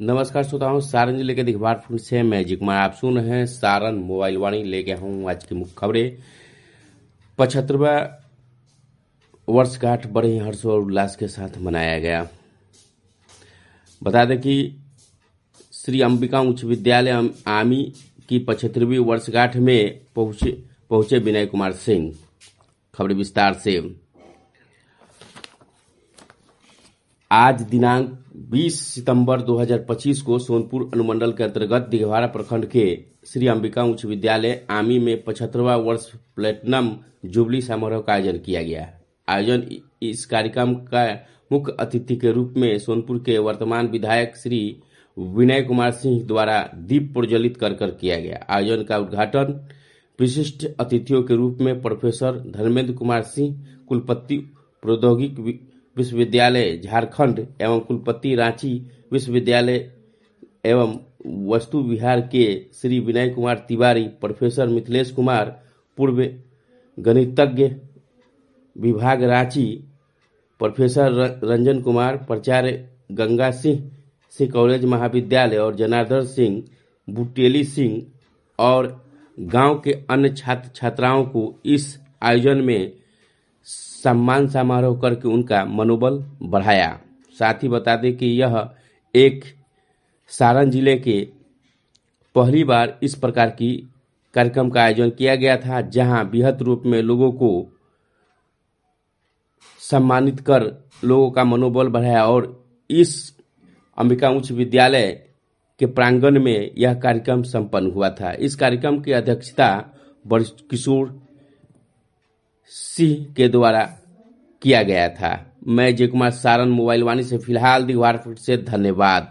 नमस्कार श्रोताओं, सारण जिले के दिखवार से मैं जी कुमार आप सुन रहे हैं सारण मोबाइल वाणी। लेके हूँ आज की मुख्य खबरें। 75वां वर्षगांठ बड़े ही हर्ष और उल्लास के साथ मनाया गया। बता दें कि श्री अंबिका उच्च विद्यालय आमी की 75वीं वर्षगांठ में पहुंचे विनय कुमार सिंह। खबर विस्तार से। आज दिनांक 20 सितंबर 2025 को सोनपुर अनुमंडल के अंतर्गत दिघवारा प्रखंड के श्री अंबिका उच्च विद्यालय आमी में 75वां वर्ष प्लेटिनम जुबली समारोह का आयोजन किया गया। इस कार्यक्रम का मुख्य अतिथि के रूप में सोनपुर के वर्तमान विधायक श्री विनय कुमार सिंह द्वारा दीप प्रज्वलित कर किया गया। आयोजन का उद्घाटन विशिष्ट अतिथियों के रूप में प्रोफेसर धर्मेंद्र कुमार सिंह, कुलपति प्रौद्योगिकी विश्वविद्यालय झारखंड एवं कुलपति रांची विश्वविद्यालय एवं वस्तु विहार के श्री विनय कुमार तिवारी, प्रोफेसर मिथिलेश कुमार, पूर्व गणितज्ञ विभाग रांची, प्रोफेसर रंजन कुमार, प्राचार्य गंगा सिंह कॉलेज महाविद्यालय और जनार्दन सिंह, बुटेली सिंह और गांव के अन्य छात्र छात्राओं को इस आयोजन में सम्मान समारोह करके उनका मनोबल बढ़ाया। साथ ही बता दें कि यह एक सारण जिले के पहली बार इस प्रकार की कार्यक्रम का आयोजन किया गया था, जहां बृहद रूप में लोगों को सम्मानित कर लोगों का मनोबल बढ़ाया और इस अंबिका उच्च विद्यालय के प्रांगण में यह कार्यक्रम संपन्न हुआ था। इस कार्यक्रम की अध्यक्षता किशोर सिंह के द्वारा किया गया था। मैं जय कुमार, सारण मोबाइल वाणी से फिलहाल दिघवार से धन्यवाद।